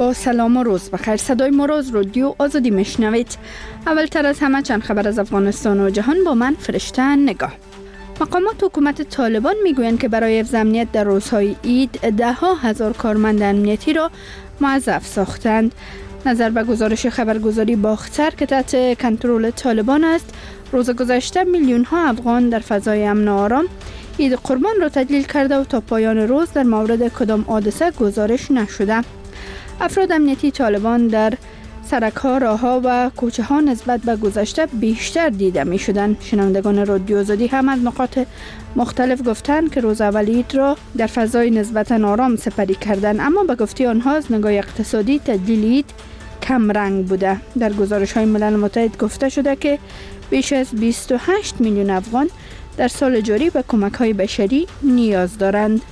با سلام و روز بخیر. صدای ما از رادیو آزادی میشنوید. اولتر از همه چند خبر از افغانستان و جهان با من فرشته نگاه. مقامات حکومت طالبان میگویند که برای حفظ امنیت در روزهای عید 10,000 کارمند امنیتی را موظف ساختند. نظر به گزارش خبرگزاری باختر که تحت کنترل طالبان است، روز گذشته میلیون ها افغان در فضای امن و آرام عید قربان را تجلیل کرده و تا پایان روز در مورد کدام حادثه گزارش نشده. افراد امنیتی طالبان در سرک‌ها، راه‌ها و کوچه‌ها نسبت به گذشته بیشتر دیده می‌شدند. شنوندگان رادیو آزادی هم از نقاط مختلف گفتند که روز اول عید را در فضای نسبتاً آرام سپری کردند، اما به گفته آنها از نگاه اقتصادی تجلیل عید کم رنگ بوده. در گزارش‌های ملل متحد گفته شده که بیش از 28 میلیون افغان در سال جاری به کمک‌های بشری نیاز دارند.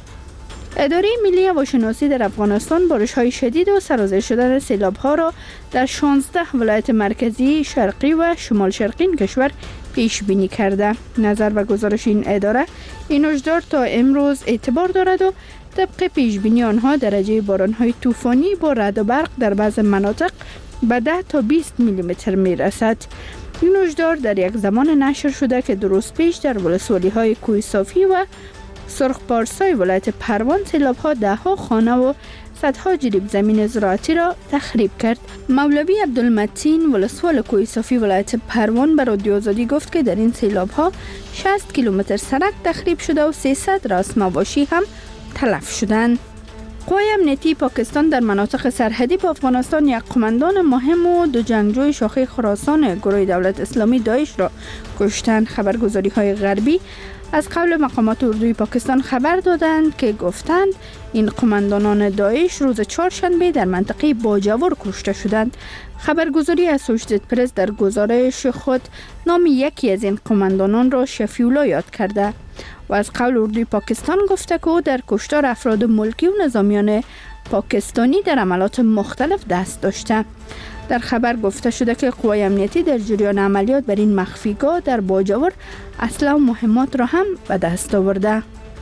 اداره ملی هواشناسی در افغانستان بارش‌های شدید و سرازیر شدن سیلاب‌ها را در 16 ولایت مرکزی، شرقی و شمال شرقی کشور پیش بینی کرده. نظر به گزارش این اداره، این هشدار تا امروز اعتبار دارد و طبق پیش بینی آنها درجه باران‌های طوفانی با رعد و برق در بعض مناطق به 10 تا 20 میلیمتر می‌رسد. این هشدار در یک زمان نشر شده که دو روز پیش در ولسوالی‌های کوه صافی و سرخ پارسای ولایت پروان سیلاب‌ها 10 خانه و صدها جریب زمین زراعتی را تخریب کرد. مولوی عبدالمتین ولسوال کوه صافی ولایت پروان به رادیو آزادی گفت که در این سیلاب‌ها 60 کیلومتر سرک تخریب شده و 300 راس مواشی هم تلف شدند. قوای امنیتی پاکستان در مناطق سرحدی با افغانستان یک قماندان مهم و دو جنگجوی شاخه خراسان گروه دولت اسلامی داعش را کشتند. خبرگزاری‌های غربی از قول مقامات اردوی پاکستان خبر دادند که گفتند این قماندانان داعش روز چهارشنبه در منطقه باجور کشته شدند. خبرگزاری اسوشیتد پرس در گزارش خود نام یکی از این قماندانان را شفیولا یاد کرده و از قول اردوی پاکستان گفته که او در کشتار افراد ملکی و نظامیان پاکستانی در عملیات مختلف دست داشته. در خبر گفته شده که قوای امنیتی در جریان عملیات بر این مخفیگاه در باجور اسلحه و مهمات را هم به دست آورده.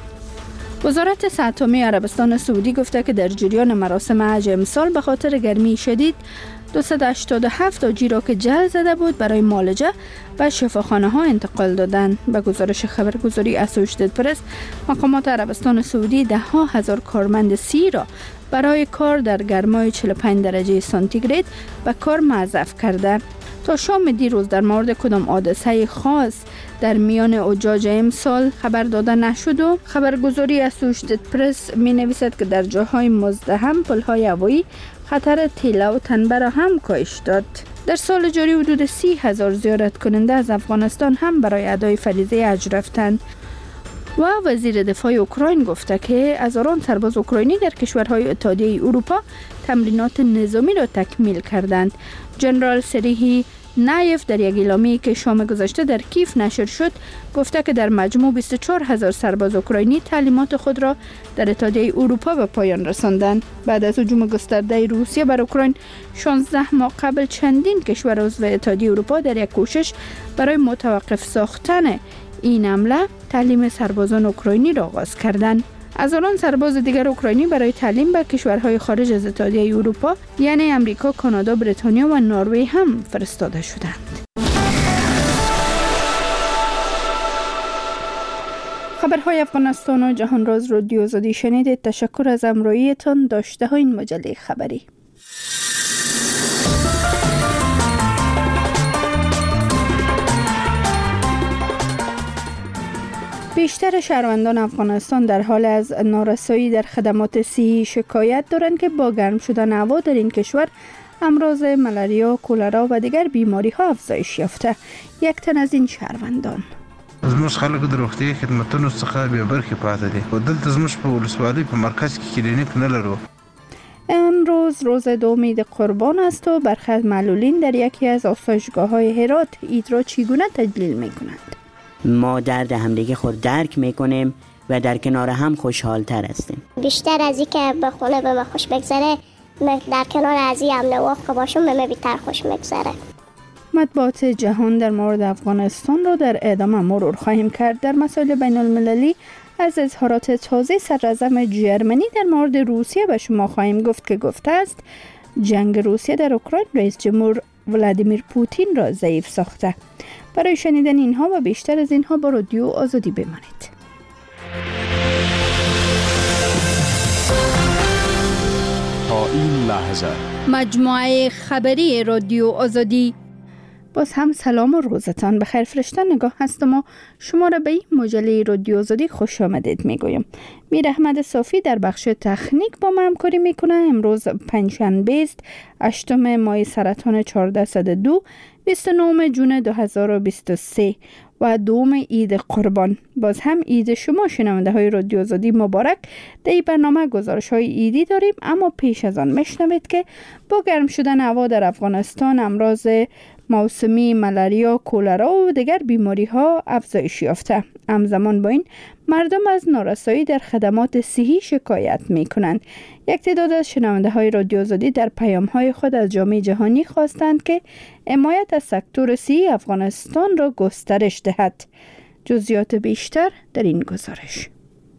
وزارت صحت عامه عربستان سعودی گفته که در جریان مراسم حج امسال به خاطر گرمی شدید 287 حاجی را که جل زده بود برای معالجه به شفاخانه ها انتقال دادند. به گزارش خبرگزاری اسوشیتد پرس، مقامات عربستان سعودی 10,000 کارمند سی را برای کار در گرمای 45 درجه سانتیگراد به کار موظف کرده. تا شام دیروز در مورد کدام حادثه خاص در میان حجاج امسال خبر داده نشد و خبرگزاری اسوشیتد پرس می نویسد که در جاهای مزدحم پلهای هوایی خطر تیله و تنبه را هم کاهش داد. در سال جاری حدود 30,000 زیارت کننده از افغانستان هم برای ادای فریضه حج رفتند. و وزیر دفاع اوکراین گفته که هزاران سرباز اوکراینی در کشورهای اتحادیه اروپا تمرینات نظامی را تکمیل کردند. جنرال سریهی نایف در یک اعلامیه‌ای که شام گذشته در کیف نشر شد گفته که در مجموع 24,000 سرباز اوکراینی تعلیمات خود را در اتحادیه اروپا به پایان رساندند. بعد از هجوم گسترده روسیه بر اوکراین 16 ماه قبل چندین کشور عضو اتحادیه اروپا در یک کوشش برای متوقف ساختن این حمله تعلیم سربازان اوکراینی را آغاز کردند. هزاران سرباز دیگر اوکراینی برای تعلیم به کشورهای خارج از اتحادیه اروپا یعنی امریکا، کانادا، بریتانیا و نروژ هم فرستاده شدند. خبرهای افغانستان و جهان را از رادیو آزادی شنیدید. تشکر از همراهیتان. داشته ها این مجله خبری. بیشتر شهروندان افغانستان در حال از نارسایی در خدمات صحی شکایت دارند که با گرم شدن هوا در این کشور امراض ملاریا، کولرا و دیگر بیماری ها افزایش یافته. یک تن از این شهروندان: زموږ خلک د روغتي خدماتو څخه به برخه پاتې دي. و دلته زموږ په ولسوالۍ په مرکز کې کلینیک نه لرو. امروز روز دوم عید قربان است و برخی از معلولین در یکی از آسایشگاه‌های هرات عید را چگونه تجلیل می‌کنند. ما درد همدیگه خود درک میکنیم و در کنار هم خوشحال تر هستیم. بیشتر از این که به خونه به ما خوش بگذره، در کنار از این امن و وفق باشم به من بیشتر خوش میگذره. مطبوعات جهان در مورد افغانستان را در ادامه مرور خواهیم کرد. در مسائل بین المللی از اظهارات تازه صدراعظم جرمنی در مورد روسیه به شما خواهیم گفت که گفته است جنگ روسیه در اوکراین رئیس جمهور ولادیمیر پوتین را ضعیف ساخته. برای شنیدن اینها و بیشتر از اینها با رادیو آزادی بمانید. تا این لحظه مجموعه خبری رادیو آزادی. باز هم سلام و روزتان بخیر. فرشته نگاه هستم و شما را به این مجله رادیو آزادی خوش آمدید میگویم. میر احمد صافی در بخش تکنیک با من همکاری میکنه. امروز پنجشنبه است، 8 ماه سرطان 1402 29 جون 2023 و دوم عید قربان. باز هم عید شما شنونده های رادیو آزادی مبارک. در این برنامه گزارش های عیدی داریم، اما پیش از آن میشنوید که با گرم شدن هوا در افغانستان امراض موسمی ملاریا، کولرا و دیگر بیماری ها افزایش یافته. همزمان با این مردم از نارسایی در خدمات صحی شکایت می کنند. یک تعداد از شنونده های رادیو آزادی در پیام های خود از جامعه جهانی خواستند که حمایت از سکتور صحی افغانستان را گسترش دهد. جزئیات بیشتر در این گزارش.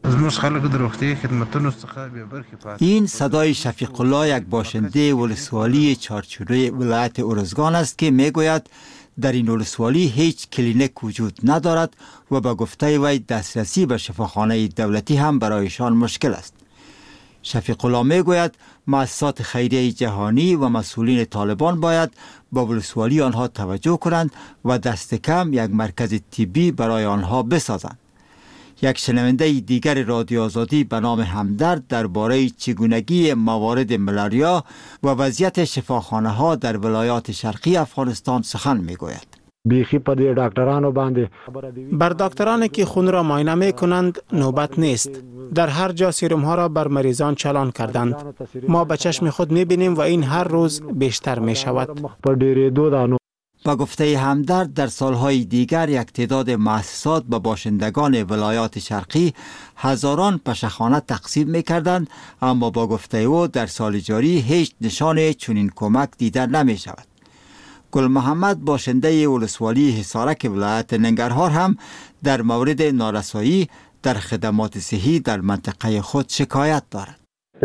این صدای شفیق الله، یک باشنده ولسوالی چارچوبه ولایت ارزگان است که میگوید در این ولسوالی هیچ کلینیک وجود ندارد و به گفته وی دسترسی به شفاخانه دولتی هم برایشان مشکل است. شفیق الله میگوید مؤسسات خیریه جهانی و مسئولین طالبان باید به ولسوالی آنها توجه کنند و دست کم یک مرکز طبی برای آنها بسازند. یک شنونده دیگر رادیو آزادی به نام همدرد درباره چگونگی موارد ملاریا و وضعیت شفاخانه ها در ولایات شرقی افغانستان سخن میگوید. بیخی پا دی دکترانو بانده بر دکترانی که خون را معاینه می کنند نوبت نیست. در هر جا سیروم ها را بر مریضان چالان کردند. ما به چشم خود می بینیم و این هر روز بیشتر می شود. با گفته همدرد در سالهای دیگر یک تعداد مؤسسات به باشندگان ولایات شرقی هزاران پشخانه تقسیم می کردند، اما با گفته او در سال جاری هیچ نشان چنین کمک دیده نمی شود. گل محمد باشنده ولسوالی حصارک ولایت ننگرهار هم در مورد نارسایی در خدمات صحی در منطقه خود شکایت دارد.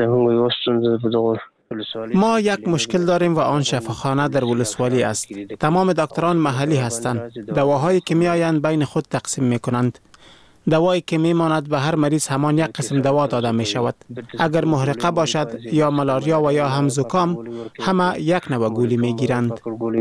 ما یک مشکل داریم و آن شفاخانه در ولسوالی است. تمام دکتران محلی هستند. دواهایی که می آیند بین خود تقسیم می کنند. دوایی که می ماند به هر مریض همان یک قسم دوا داده می شود. اگر محرقه باشد یا ملاریا و یا هم زکام، همه یک نوع گولی می گیرند.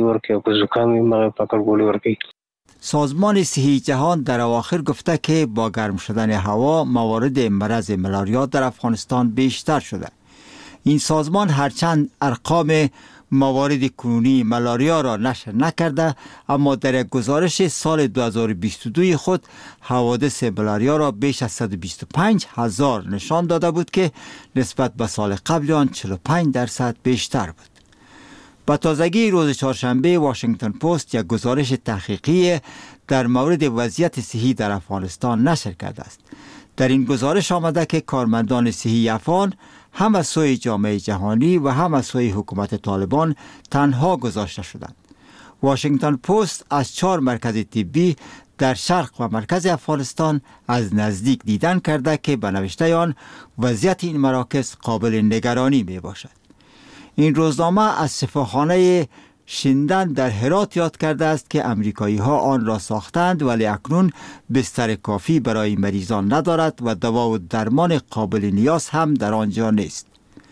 سازمان صحی جهان در اواخر گفته که با گرم شدن هوا موارد مرض ملاریا در افغانستان بیشتر شده. این سازمان هرچند ارقام موارد کنونی ملاریا را نشر نکرده، اما در یک گزارش سال 2022 خود حوادث ملاریا را بیش از 125,000 نشان داده بود که نسبت به سال قبل آن 45% بیشتر بود. با تازگی روز چهارشنبه واشنگتن پست یک گزارش تحقیقی در مورد وضعیت صحی در افغانستان نشر کرده است. در این گزارش آمده که کارمندان صحی افغان هم از سوی جامعه جهانی و هم از سوی حکومت طالبان تنها گذاشته شدند. واشنگتن پست از 4 مرکز طبی در شرق و مرکز افغانستان از نزدیک دیدن کرده که به نوشته آن وضعیت این مراکز قابل نگرانی می باشد. این روزنامه از شفاخانه شندن در هرات یاد کرده است که امریکایی ها آن را ساختند، ولی اکنون بستر کافی برای مریضان ندارد و دوا و درمان قابل نیاز هم در آنجا نیست.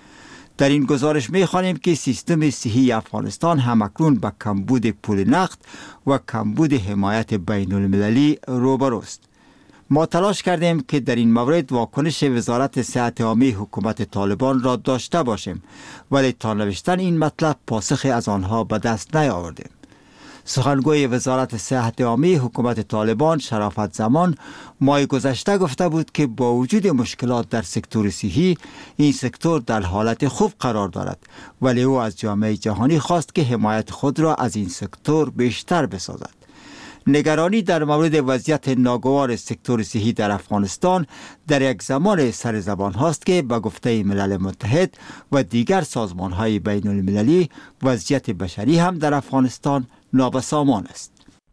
در این گزارش می خوانیم که سیستم صحی افغانستان هم اکنون با کمبود پول نقد و کمبود حمایت بین المللی روبروست. ما تلاش کردیم که در این مورد واکنش وزارت صحت عامه حکومت طالبان را داشته باشیم، ولی تا نوشتن این مطلب پاسخی از آنها به دست نیاوردیم. سخنگوی وزارت صحت عامه حکومت طالبان شرافت زمان ماه گذشته گفته بود که با وجود مشکلات در سکتور صحی، این سکتور در حالت خوب قرار دارد، ولی او از جامعه جهانی خواست که حمایت خود را از این سکتور بیشتر بسازد. نگرانی در مورد وضعیت ناگوار سکتور صحی در افغانستان در یک زمان سر زبان هاست که به گفته ملل متحد و دیگر سازمان های بین المللی وضعیت بشری هم در افغانستان نابسامان است.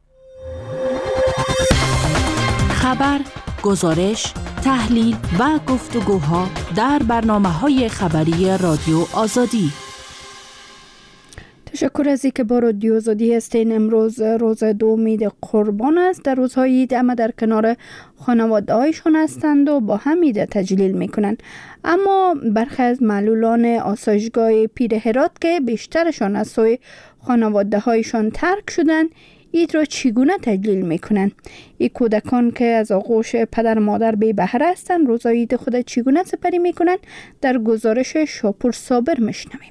خبر، گزارش، تحلیل و گفتگوها در برنامه‌های خبری رادیو آزادی. تشکر از اینکه با رادیو آزادی هستین. امروز روز دوم عید قربان است. در روزهای عید اما در کنار خانواده هایشان هستند و با هم عید تجلیل میکنند. اما برخی از معلولان آسایشگاه پیر هرات که بیشترشان از سوی خانواده هایشان ترک شدند، عید را چگونه تجلیل میکنند؟ این کودکان که از آغوش پدر مادر بی بهره هستند، روزهای عید خود چگونه سپری میکنند؟ در گزارش شاپور صابر میشنویم.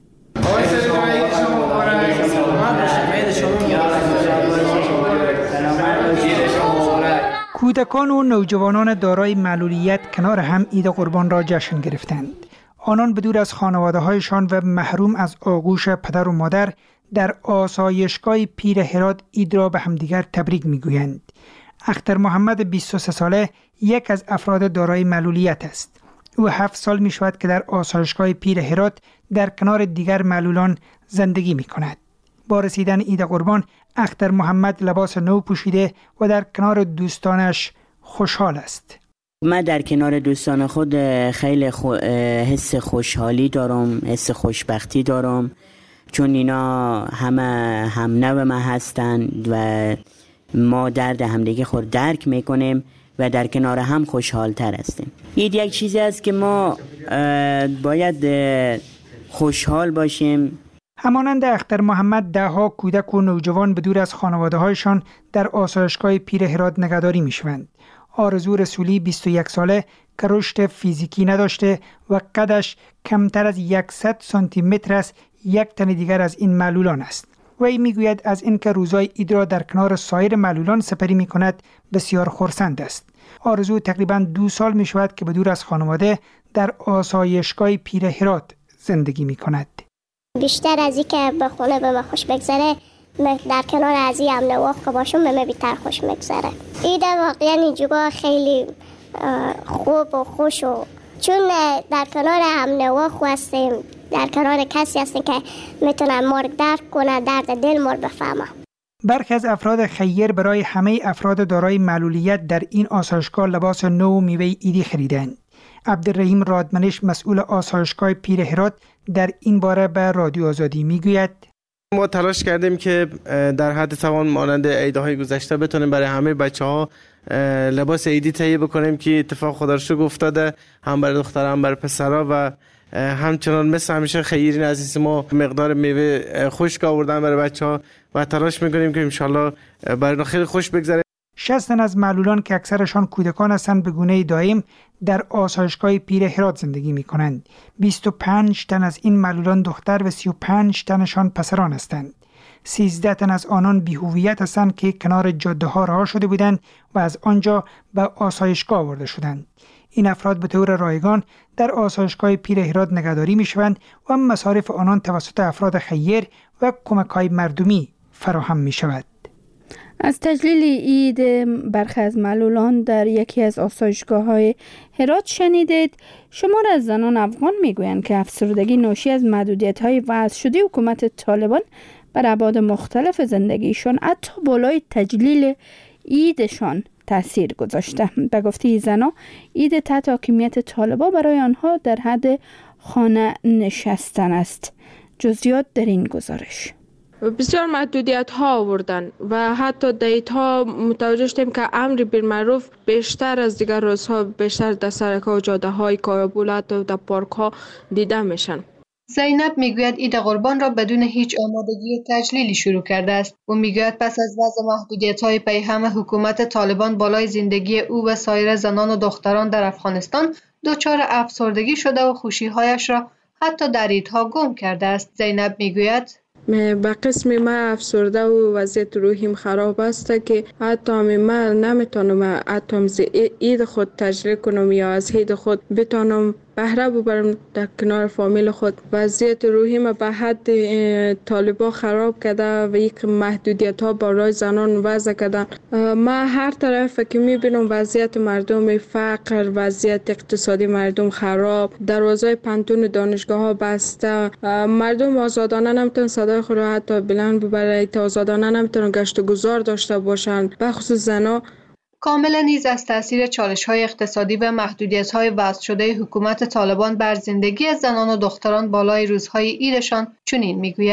کودکان و نوجوانان دارای معلولیت کنار هم عید قربان را جشن گرفتند. آنان بدور از خانواده‌هایشان و محروم از آغوش پدر و مادر در آسایشگاه پیر هرات عید را به همدیگر تبریک می‌گویند. اختر محمد 23 ساله یک از افراد دارای معلولیت است. او 7 سال می شود که در آسایشگاه پیر هرات در کنار دیگر معلولان زندگی می کند. با رسیدن عید قربان اختر محمد لباس نو پوشیده و در کنار دوستانش خوشحال است. من در کنار دوستان خود خیلی حس خوشحالی دارم، حس خوشبختی دارم، چون اینا همه هم نو من هستند و ما درد همدیگه خود درک میکنیم و در کنار هم خوشحال تر هستیم. این یک چیزی است که ما باید خوشحال باشیم. همانند اختر محمد دهها کودک و نوجوان بدور از خانواده هایشان در آسایشگاه پیر هرات نگهداری می شوند. آرزو رسولی 21 ساله که رشد فیزیکی نداشته و قدش کمتر از 100 سانتی متر است، یک تن دیگر از این معلولان است. وی میگوید از اینکه روزای عید را در کنار سایر معلولان سپری می کند بسیار خرسند است. آرزو تقریباً 2 سال می شود که بدور از خانواده در آسایشگاه پیر هرات زندگی می کند. بیشتر از این که به خونه به من خوش بگذره، در کنار از این امن و وفق باشم به من بیتر خوش بگذره. عید واقعا اینجا خیلی خوب و خوش و چون در کنار امن و وفق هستیم، در کنار کسی هستیم که میتونه مرگ درک کنه، درد دل مر بفهمه. برخی از افراد خیر برای همه افراد دارای معلولیت در این آسایشگاه لباس نو و میوه عیدی خریدند. عبدالرحیم رادمنش مسئول آسایشگاه پیر هرات در این باره به رادیو آزادی میگوید: ما تلاش کردیم که در حد توان مانند عیدهای گذشته بتونیم برای همه بچه‌ها لباس عیدی تهیه بکنیم که اتفاق خدا رو شکر افتاده، هم برای دخترها هم برای پسرها و همچنان مثل همیشه خیرین عزیز ما مقدار میوه خشک آوردن برای بچه‌ها و تلاش میکنیم که انشالله برای خیلی خوش بگذره. 60 تن از معلولان که اکثرشان کودکان هستند به گونه دائم در آسایشگاه پیر هرات زندگی می کنند. 25 تن از این معلولان دختر و 35 تنشان پسران هستند. 13 تن از آنان بی‌هویت هستند که کنار جاده ها رها شده بودند و از آنجا به آسایشگاه آورده شدند. این افراد به طور رایگان در آسایشگاه پیر هرات نگهداری می شوند و مصارف آنان توسط افراد خیر و کمک‌های مردمی فراهم می شود. از تجلیل عید برخی از معلولان در یکی از آسایشگاه‌های هرات شنیدید. شمار از زنان افغان میگویند که افسردگی ناشی از محدودیت‌های وضع شده حکومت طالبان بر ابعاد مختلف زندگیشان حتی بالای تجلیل عیدشان تاثیر گذاشته. به گفته زنان، عید تحت حاکمیت طالبان برای آنها در حد خانه نشستن است. جزئیات در این گزارش. بسیار محدودیت ها آوردن و حتی دیتا متوجه شدیم که امر بالمعروف بیشتر از دیگر روزها بیشتر در سرک‌ها و جاده های کابل و در پارک ها دیده میشن. زینب میگوید عید قربان را بدون هیچ آمادگی و تجلیلی شروع کرده است. او میگوید پس از وضع محدودیت‌های پیهم حکومت طالبان بالای زندگی او و سایر زنان و دختران در افغانستان دچار افسردگی شده و خوشی‌هایش را حتی در عیدها گم کرده است. زینب میگوید به قسم من افسرده و وضعیت روحیم خراب است که حتی من نمیتونم حتی از عید خود تجلیل کنم یا از عید خود بتونم بهره ببرم در کنار فامیل خود. وضعیت روحیم به حد طالبان خراب کرده و یک محدودیت ها برای زنان وضع کردن. من هر طرف که میبینم وضعیت مردم فقر، وضعیت اقتصادی مردم خراب، دروازه پانتون دانشگاه ها بسته، مردم آزادانه نمیتونن صدای خود را حتی بلند ببرن، آزادانه نمیتونن گشت و گذار داشته باشن، به خصوص زنا. کاملا نیز از تاثیر چالش‌های اقتصادی و محدودیت‌های وضع شده حکومت طالبان بر زندگی زنان و دختران بالای روزهای عیدشان چنین میگوید: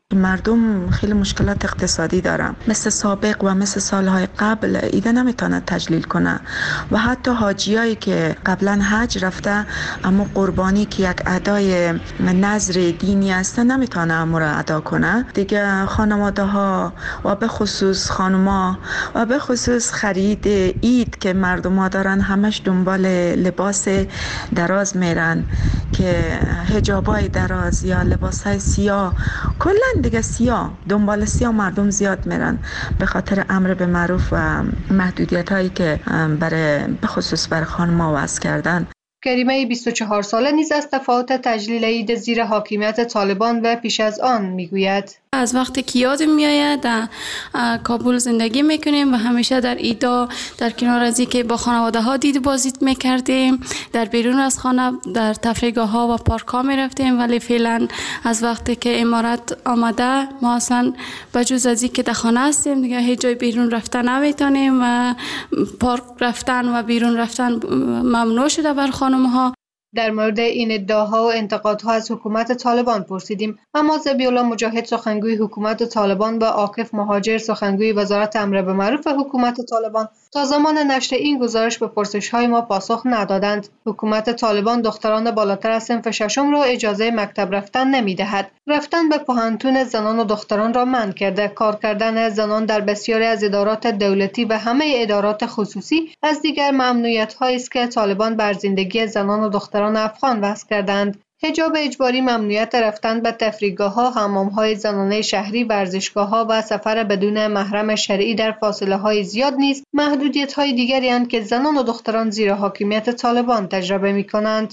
مردم خیلی مشکلات اقتصادی دارن، مثل سابق و مثل سالهای قبل ایده نمیتونه تجلیل کنه و حتی حاجیایی که قبلا حج رفته اما قربانی که یک ادای نظر دینی است نمیتونه امور ادا کنه دیگه. خانواده ها و به خصوص خانما و به خصوص خرید عید که مردم ها دارن همش دنبال لباس دراز میرن که حجابای دراز یا لباسای سیاه، کلا دیگه سیاه، دنبال سیاه مردم زیاد میرن به خاطر امر به معروف و محدودیت هایی که به خصوص برای خانم‌ها وضع کردن. کریمه 24 ساله نیز از تفاوت تجلیل عید زیر حاکمیت طالبان و پیش از آن میگوید. از وقتی که یادم میآید در کابل زندگی میکنیم و همیشه در ایدا در کنار از اینکه با خانواده ها دید بازدید میکردیم، در بیرون از خانه در تفریحگاه ها و پارک ها میرفتیم، ولی فعلا از وقتی که امارت آمده ما اصلا بجز از اینکه در خانه هستیم دیگه هیچ جای بیرون رفتن نمیتونیم و پارک رفتن و بیرون رفتن ممنوع شده بر خانم ها. در مورد این ادعاها و انتقادها از حکومت طالبان پرسیدیم، اما ذبیح‌الله مجاهد سخنگوی حکومت طالبان و عاکف مهاجر سخنگوی وزارت امر به معروف حکومت طالبان تا زمان نشر این گزارش به پرسش‌های ما پاسخ ندادند. حکومت طالبان دختران بالاتر از صنف ششم را اجازه مکتب رفتن نمی‌دهد. رفتن به پوهنتون زنان و دختران را منع کرده. کار کردن زنان در بسیاری از ادارات دولتی و همه ادارات خصوصی از دیگر ممنوعیت‌هایی است که طالبان بر زندگی زنان و دختران افغان وضع کردند. حجاب اجباری، ممنوعیت رفتن به تفریحگاه‌ها، حمام‌های زنانه شهری، ورزشگاه‌ها و سفر بدون محرم شرعی در فاصله‌های زیاد نیز محدودیت‌های دیگری اند که زنان و دختران زیر حاکمیت طالبان تجربه می‌کنند.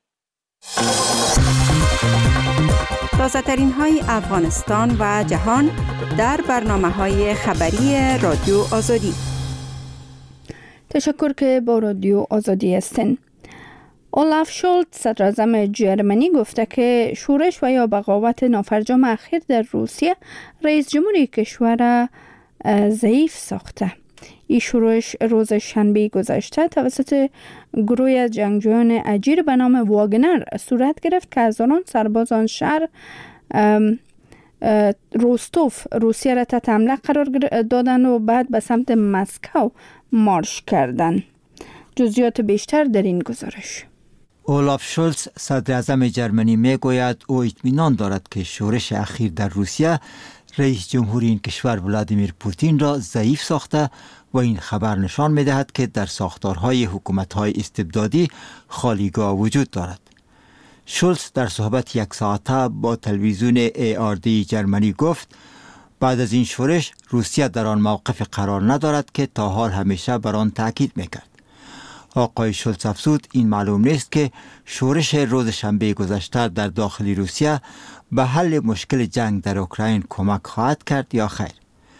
تازه‌ترین های افغانستان و جهان در برنامه‌های خبری رادیو آزادی. تشکر که با رادیو آزادی هستین. اولاف شولز صدراعظم جرمنی گفته که شورش و یا بغاوت نافرجام اخیر در روسیه رئیس جمهوری کشور ضعیف ساخته. این شورش روز شنبه گذشته توسط گروه جنگجویان اجیر به نام واگنر صورت گرفت که هزاران سرباز آن شهر روستوف روسیه را تحت حمله قرار دادند و بعد به سمت مسکو مارش کردند. جزئیات بیشتر در این گزارش. اولاف شولز صدراعظم جرمنی میگوید او اطمینان دارد که شورش اخیر در روسیه رئیس جمهوری این کشور ولادیمیر پوتین را ضعیف ساخته و این خبر نشان می‌دهد که در ساختارهای حکومت‌های استبدادی خالیگاه وجود دارد. شولز در صحبت یک ساعته با تلویزیون ARD جرمنی گفت بعد از این شورش روسیه در آن موقف قرار ندارد که تا حال همیشه بر آن تاکید می‌کرد. آقای شولز افزود این معلوم نیست که شورش روز شنبه گذشته در داخل روسیه به حل مشکل جنگ در اوکراین کمک خواهد کرد یا خیر.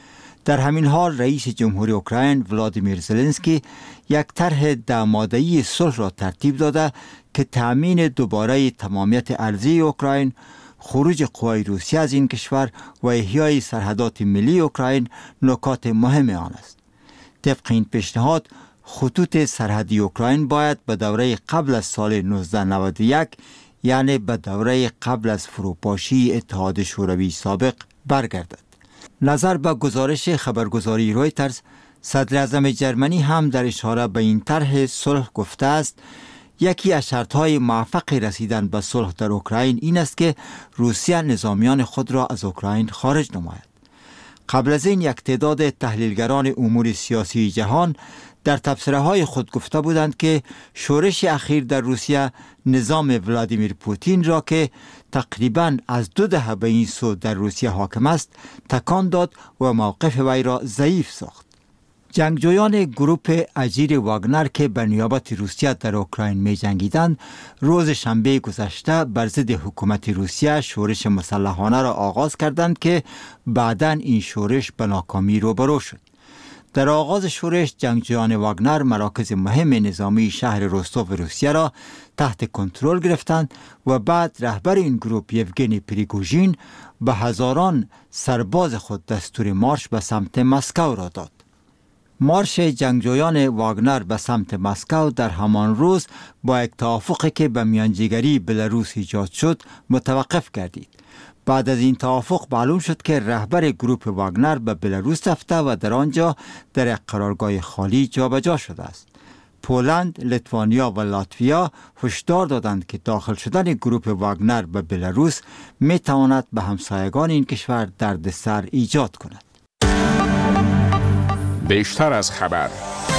در همین حال رئیس جمهوری اوکراین ولادیمیر زلنسکی یک طرح 10 ماده‌ای صلح را ترتیب داده که تأمین دوباره تمامیت ارضی اوکراین، خروج قوای روسیه از این کشور و احیای سرحدات ملی اوکراین نکات مهم آن است. طبق این پیشنهاد خطوط سرحدی اوکراین باید به دوره قبل از سال 1991 یعنی به دوره قبل از فروپاشی اتحاد شوروی سابق برگردد. نظر به گزارش خبرگزاری رویترز، صدر اعظم جرمنی هم در اشاره به این طرح صلح گفته است یکی از شرط‌های موفق رسیدن به صلح در اوکراین این است که روسیه نظامیان خود را از اوکراین خارج نماید. قبل از این یک تعداد تحلیلگران امور سیاسی جهان در تبصره‌های خود گفته بودند که شورش اخیر در روسیه نظام ولادیمیر پوتین را که تقریباً از 2 دهه به این سو در روسیه حاکم است تکان داد و موقف وی را ضعیف ساخت. جنگجویان گروپ اجیر واگنر که به نیابت روسیه در اوکراین می جنگیدند روز شنبه گذشته بر ضد حکومت روسیه شورش مسلحانه را آغاز کردند که بعداً این شورش به ناکامی روبرو شد. در آغاز شورش جنگجویان واگنر مراکز مهم نظامی شهر روستوف روسیه را تحت کنترل گرفتند و بعد رهبر این گروپ یوگنی پریگوژین به هزاران سرباز خود دستور مارش به سمت مسکو را داد. مارش جنگجویان واگنر به سمت مسکو در همان روز با یک توافقی که به میانجیگری بلاروس ایجاد شد متوقف گردید. بعد از این توافق معلوم شد که رهبر گروپ واگنر به بلاروس رفته و در آنجا در یک قرارگاه خالی جابجا شده است. پولند، لیتوانیا و لاتویا هشدار دادند که داخل شدن گروپ واگنر به بلاروس می تواند به همسایگان این کشور دردسر ایجاد کند. بیشتر از خبر.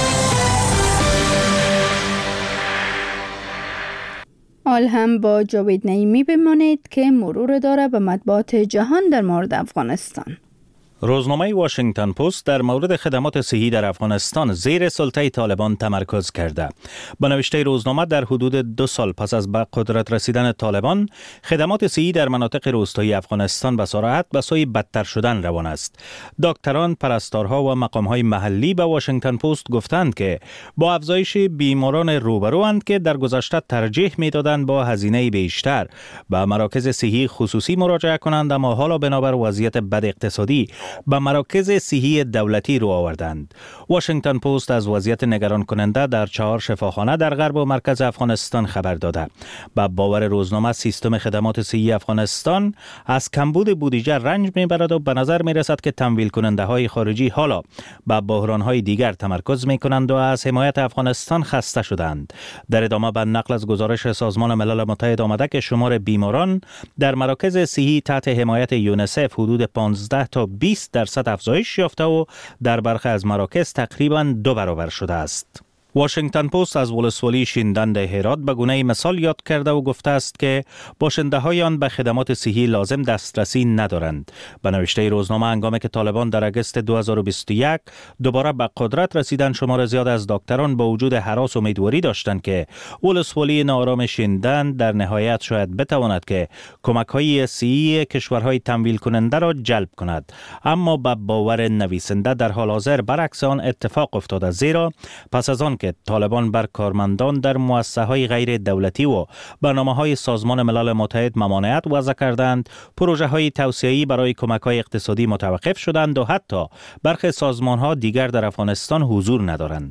حال هم با جاوید نعیمی بمانید که مرور داره به مطبوعات جهان در مورد افغانستان. روزنامه واشنگتن پست در مورد خدمات صحی در افغانستان زیر سلطه طالبان تمرکز کرده. با نوشته روزنامه در حدود 2 سال پس از به قدرت رسیدن طالبان، خدمات صحی در مناطق روستایی افغانستان به سرعت به سوی بدتر شدن روان است. دکتران، پرستارها و مقامهای محلی به واشنگتن پست گفتند که با افزایش بیماران روبروند که در گذشته ترجیح میدادند با هزینه بیشتر به مراکز صحی خصوصی مراجعه کنند، اما حالا بنابر وضعیت بد اقتصادی به مراکز صحی دولتی رو آوردند. واشنگتن پست از وضعیت نگران کننده در 4 شفاخانه در غرب و مرکز افغانستان خبر داده. با باور روزنامه، سیستم خدمات صحی افغانستان از کمبود بودجه رنج میبرد و به نظر میرسد که تمویل کننده های خارجی حالا با بحران های دیگر تمرکز میکنند و از حمایت افغانستان خسته شدند. در ادامه به نقل از گزارش سازمان ملل متحد آمده که شمار بیماران در مراکز صحی تحت حمایت یونیسف حدود 15 تا 20% افزایش یافته و در برخی از مراکز تقریباً 2 برابر شده است. واشنگتن پست از ولسوالی شیندند هرات به گونه مثال یاد کرده و گفته است که باشنده های آن به خدمات صحی لازم دسترسی ندارند. به نوشته روزنامه، هنگامی که طالبان در اگست 2021 دوباره به قدرت رسیدند، شمار زیاد از دکتران با وجود هراس امیدواری داشتند که ولسوالی ناآرام شیندند در نهایت شاید بتواند که کمک های صحی کشورهای تمویل کننده را جلب کند، اما به باور نویسنده در حال حاضر برعکس آن اتفاق افتاده، زیرا پس از آن که طالبان بر کارمندان در مؤسسه‌های غیر دولتی و برنامه‌های سازمان ملل متحد ممانعت وضع کردند، پروژه‌های توسعه‌ای برای کمک‌های اقتصادی متوقف شدند و حتی برخی سازمان‌ها دیگر در افغانستان حضور ندارند.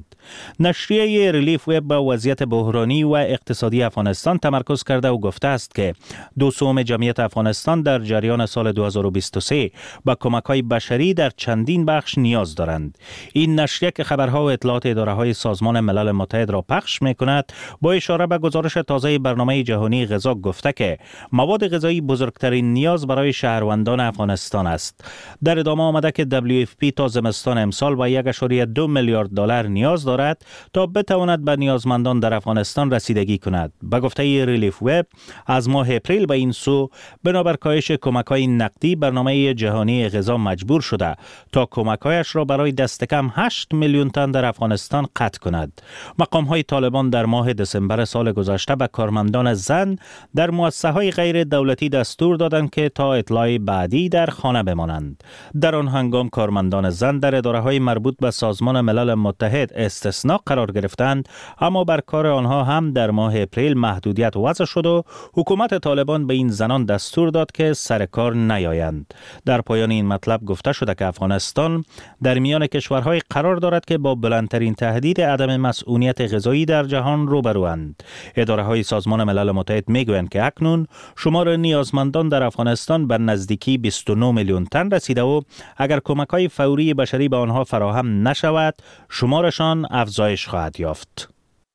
نشریه ریلیف وب به وضعیت بحرانی و اقتصادی افغانستان تمرکز کرده و گفته است که 2/3 جمعیت افغانستان در جریان سال 2023 به کمک‌های بشری در چندین بخش نیاز دارند. این نشریه که خبرها و اطلاعات اداره‌های سازمان ملل متحد را پخش می‌کند، با اشاره به گزارش تازه برنامه جهانی غذا گفته که مواد غذایی بزرگترین نیاز برای شهروندان افغانستان است. در ادامه آمده که WFP تا زمستان امسال با 1.2 میلیارد دلار نیاز دارد تا بتواند به نیازمندان در افغانستان رسیدگی کند. به گفته ریلیف وب، از ماه اپریل به این سو بنابر کاهش کمک‌های نقدی برنامه جهانی غذا مجبور شده تا کمک‌هایش را برای دست کم 8 میلیون تن در افغانستان قطع کند. مقام‌های طالبان در ماه دسامبر سال گذشته به کارمندان زن در مؤسسه‌های غیر دولتی دستور دادند که تا اطلاع بعدی در خانه بمانند. در آن هنگام کارمندان زن در اداره‌های مربوط به سازمان ملل متحد استثناء قرار گرفتند، اما بر کار آنها هم در ماه اپریل محدودیت وضع شد و حکومت طالبان به این زنان دستور داد که سر کار نیایند. در پایان این مطلب گفته شده که افغانستان در میان کشورهای قرار دارد که با بلندترین تهدید عدم مسئولیت غذایی در جهان روبروند. اداره‌های سازمان ملل متحد میگویند که اکنون شمار نیازمندان در افغانستان به نزدیکی 29 میلیون تن رسیده و اگر کمک‌های فوری بشری به آنها فراهم نشود، شمارشان افزایش خواهد یافت.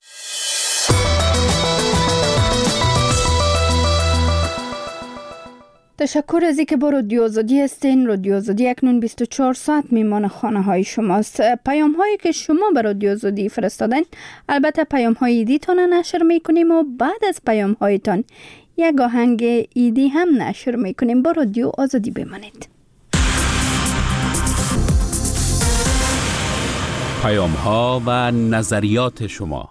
تشکر از اینکه با رادیو آزادی هستین. رادیو آزادی اکنون 24 ساعت میمان خانه های شماست. پیام هایی که شما به رادیو آزادی فرستادن، البته پیام های ایدی تان نشر میکنیم و بعد از پیام هایتان یک آهنگ ایدی هم نشر میکنیم. با رادیو آزادی بمانید. پیام ها و نظریات شما.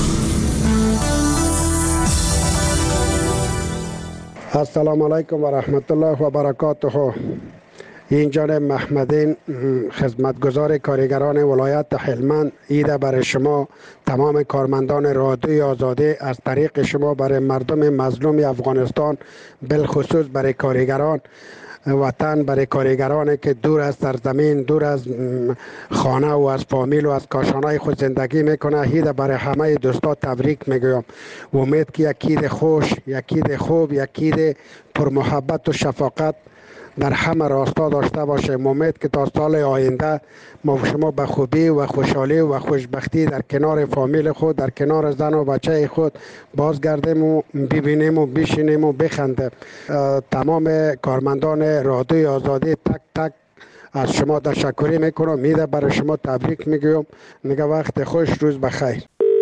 السلام علیکم و رحمت الله و برکاته. این جانب محمدین، خدمتگزار کارگران ولایت هلمند، ایده برای شما تمام کارمندان رادیوی آزادی از طریق شما برای مردم مظلوم افغانستان، بالخصوص برای کارگران وطن برای کارگرانی که دور از سرزمین، دور از خانه و از فامیل و از کاشانای خود زندگی میکنه، هیده برای همه دوستا تبریک میگویم. امید که یکید خوش، یکید خوب، یکید پر محبت و شفقت در همه راستا داشته باشه. امید که تا سال آینده ما شما به خوبی و خوشحالی و خوشبختی در کنار فامیل خود، در کنار زن و بچه خود بازگردیم و ببینیم و بشینیم و بخندیم. تمام کارمندان رادیوی آزادی تک تک از شما تشکر میکنم. میده برای شما تبریک میگویم. میگه وقت خوش، روز بخیر.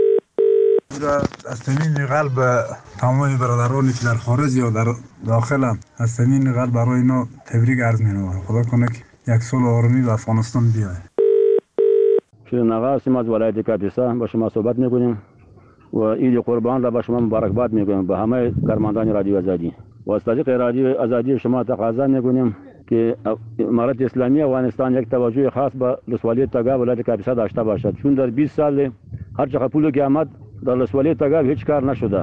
از صمیم قلب تمام برادرانی که در خارج یا در داخل از صمیم قلب برای اینا تبریک عرض می‌کنم. خدا کنه که یک سال آرامی به افغانستان بیاید. نقا هستیم از ولایت کاپیسا، با شما صحبت میکنیم و عید قربان را به شما مبارکباد میکنیم به همه کارمندان رادیو آزادی. و از طریق رادیو آزادی شما تقاضا میکنیم که امارت اسلامی افغانستان یک توجه خاص به ولسوالی تگا ولایت کاپیسا داشته باشد، چون در 20 سال هر چقدر پول که آمد در ولسوالی تگا هیچ کار نشده.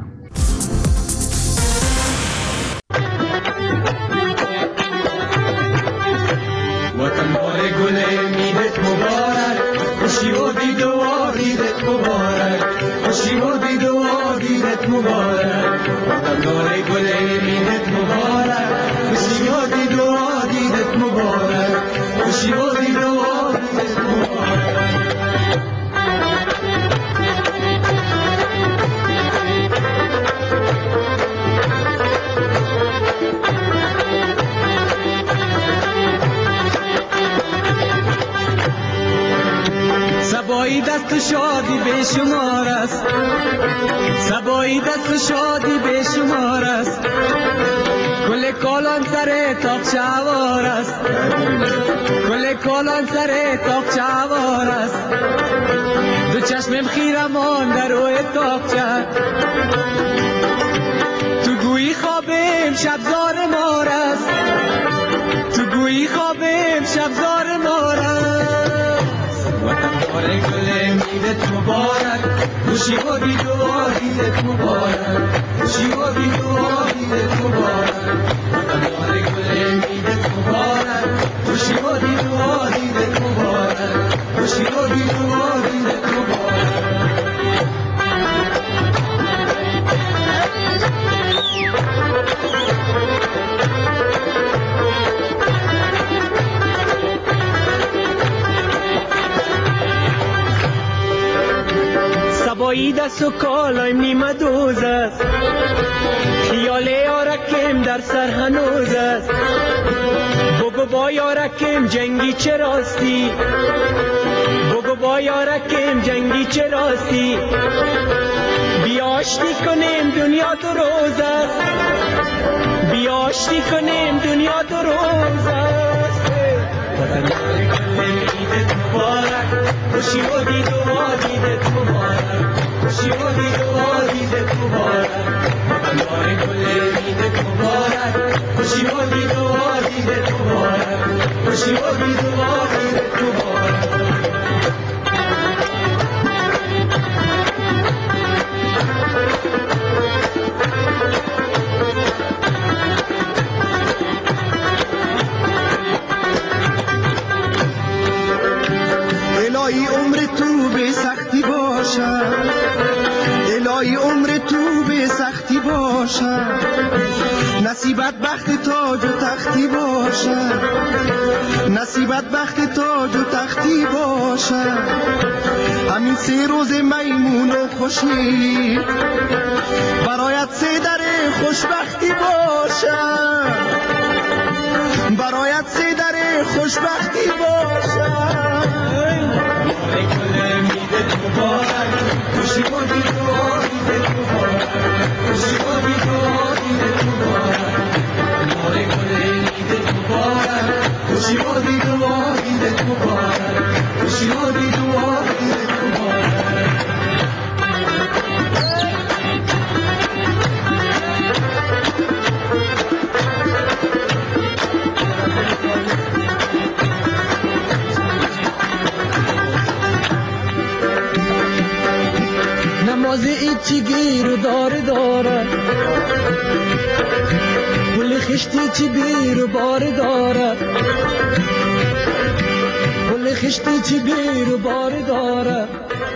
وطن باره گل میدت مبارک، خوشی و دید و دیدت مبارک، خوشی و دید و دیدت مبارک. وطن باره گل میدت مبارک، خوشی و دید و دیدت مبارک، خوشی و دید و دیدت مبارک. سبایی دست شادی به شمار است، سبایی دست شادی به شمار است، کل کالان سر تاق شوار است، کل کالان سر تاق شوار است. دو چشمم خیرمان در روی تاقچه، تو گویی خوابم شبزار مار است، تو گویی خوابم شبزار مار است. وطن باره گل میدت مبارک، خوشی و دید و دیدت مبارک، خوشی و دید و دیدت مبارک. وطن باره گل میدت مبارک، خوشی و دید و دیدت مبارک، خوشی و دید و دیدت مبارک. سبایی دست و کالایم نیمه دوز است، خیال یارکم در سر هنوز است. بگو با یارکم جنگی چه راستی، بگو با یارکم جنگی چه راستی. بیا آشتی کنیم دنیا دو روز است، بیا آشتی کنیم دنیا دو روز است. وطن باره گل میدت مبارک، خوشی و دید و دیدت مبارک، خوشی و دید و دیدت مبارک. وطن باره گل میدت مبارک، خوشی و دید و دیدت مبارک، خوشی و دید و دیدت مبارک. الهی عمر تو به سختی باشد، الهی عمر تو به سختی باشد، نصیبت بخت تاج و تختی باشد، نصیبت بخت تاج و تختی باشد. همین 3 روز میمون و خوشی برایت 3 در خوشبختی باشد، برایت 3 در خوشبختی باشد. خوشی و دید و دیدت مبارک، خوشی و دید و دیدت مبارک. باره گل میدت مبارک، خوشی و دید و دیدت مبارک، خوشی و دید و دیدت مبارک. راز ایچی گیر و داره گل خشتی چی بیر و بار داره گل خشتی چی بیر و بار داره